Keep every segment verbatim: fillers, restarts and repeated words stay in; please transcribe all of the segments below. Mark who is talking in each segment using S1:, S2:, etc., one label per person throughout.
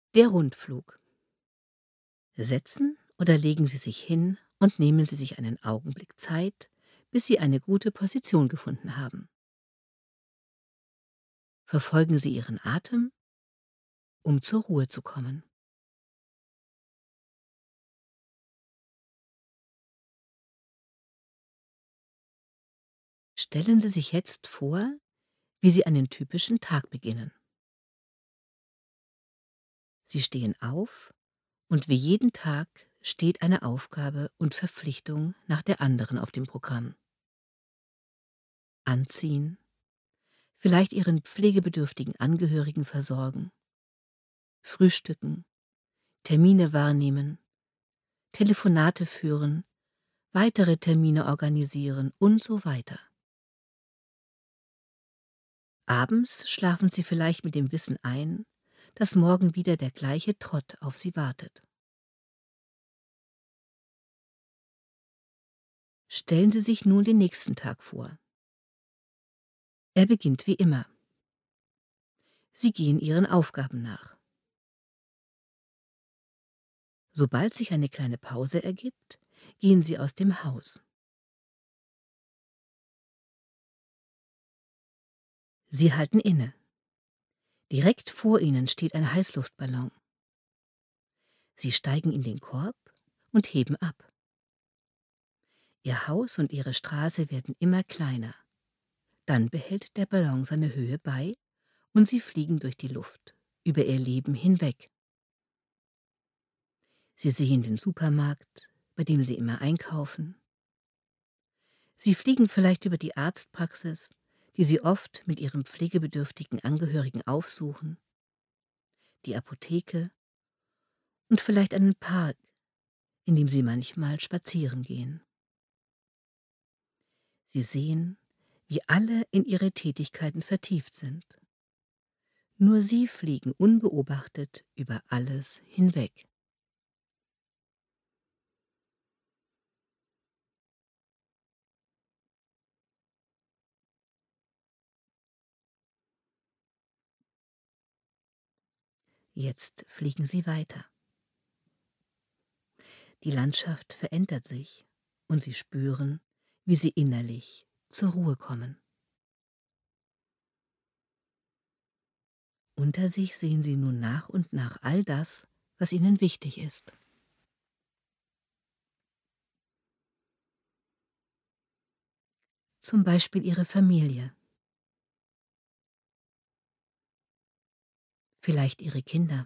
S1: Der Rundflug. Setzen oder legen Sie sich hin und nehmen Sie sich einen Augenblick Zeit, bis Sie eine gute Position gefunden haben. Verfolgen Sie Ihren Atem, um zur Ruhe zu kommen. Stellen Sie sich jetzt vor, wie Sie einen typischen Tag beginnen. Sie stehen auf und wie jeden Tag steht eine Aufgabe und Verpflichtung nach der anderen auf dem Programm. Anziehen, vielleicht Ihren pflegebedürftigen Angehörigen versorgen, frühstücken, Termine wahrnehmen, Telefonate führen, weitere Termine organisieren und so weiter. Abends schlafen Sie vielleicht mit dem Wissen ein, dass morgen wieder der gleiche Trott auf Sie wartet. Stellen Sie sich nun den nächsten Tag vor. Er beginnt wie immer. Sie gehen Ihren Aufgaben nach. Sobald sich eine kleine Pause ergibt, gehen Sie aus dem Haus. Sie halten inne. Direkt vor Ihnen steht ein Heißluftballon. Sie steigen in den Korb und heben ab. Ihr Haus und Ihre Straße werden immer kleiner. Dann behält der Ballon seine Höhe bei und Sie fliegen durch die Luft, über Ihr Leben hinweg. Sie sehen den Supermarkt, bei dem Sie immer einkaufen. Sie fliegen vielleicht über die Arztpraxis, die Sie oft mit Ihrem pflegebedürftigen Angehörigen aufsuchen, die Apotheke und vielleicht einen Park, in dem Sie manchmal spazieren gehen. Sie sehen, wie alle in ihre Tätigkeiten vertieft sind. Nur Sie fliegen unbeobachtet über alles hinweg. Jetzt fliegen Sie weiter. Die Landschaft verändert sich und Sie spüren, wie Sie innerlich zur Ruhe kommen. Unter sich sehen Sie nun nach und nach all das, was Ihnen wichtig ist. Zum Beispiel Ihre Familie, vielleicht Ihre Kinder,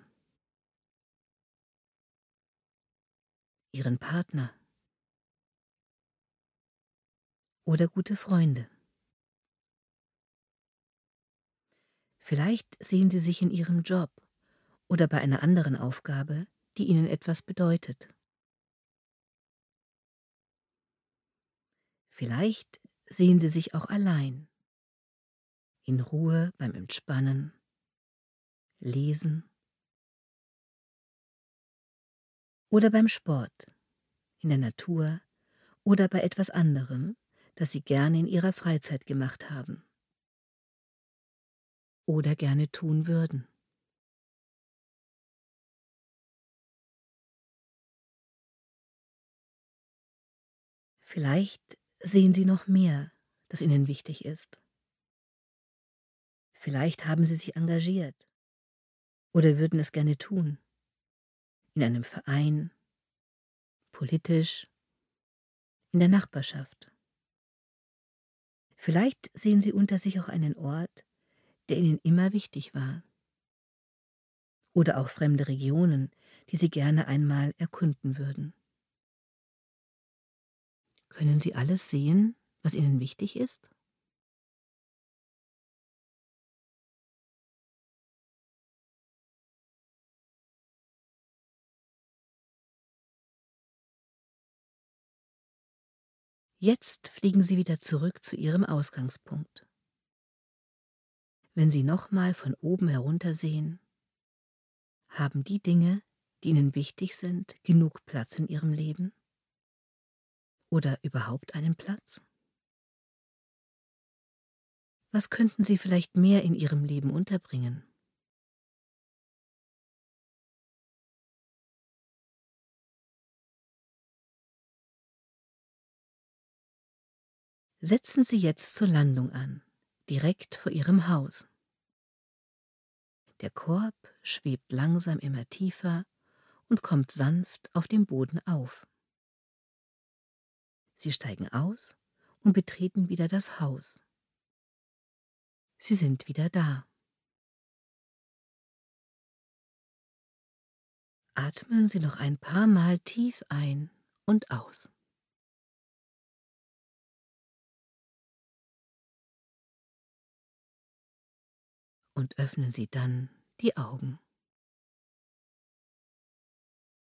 S1: Ihren Partner oder gute Freunde. Vielleicht sehen Sie sich in Ihrem Job oder bei einer anderen Aufgabe, die Ihnen etwas bedeutet. Vielleicht sehen Sie sich auch allein, in Ruhe beim Entspannen, Lesen oder beim Sport, in der Natur oder bei etwas anderem, das Sie gerne in Ihrer Freizeit gemacht haben oder gerne tun würden. Vielleicht sehen Sie noch mehr, das Ihnen wichtig ist. Vielleicht haben Sie sich engagiert oder würden es gerne tun, in einem Verein, politisch, in der Nachbarschaft. Vielleicht sehen Sie unter sich auch einen Ort, der Ihnen immer wichtig war. Oder auch fremde Regionen, die Sie gerne einmal erkunden würden. Können Sie alles sehen, was Ihnen wichtig ist? Jetzt fliegen Sie wieder zurück zu Ihrem Ausgangspunkt. Wenn Sie nochmal von oben heruntersehen, haben die Dinge, die Ihnen wichtig sind, genug Platz in Ihrem Leben? Oder überhaupt einen Platz? Was könnten Sie vielleicht mehr in Ihrem Leben unterbringen? Setzen Sie jetzt zur Landung an, direkt vor Ihrem Haus. Der Korb schwebt langsam immer tiefer und kommt sanft auf dem Boden auf. Sie steigen aus und betreten wieder das Haus. Sie sind wieder da. Atmen Sie noch ein paar Mal tief ein und aus. Und öffnen Sie dann die Augen.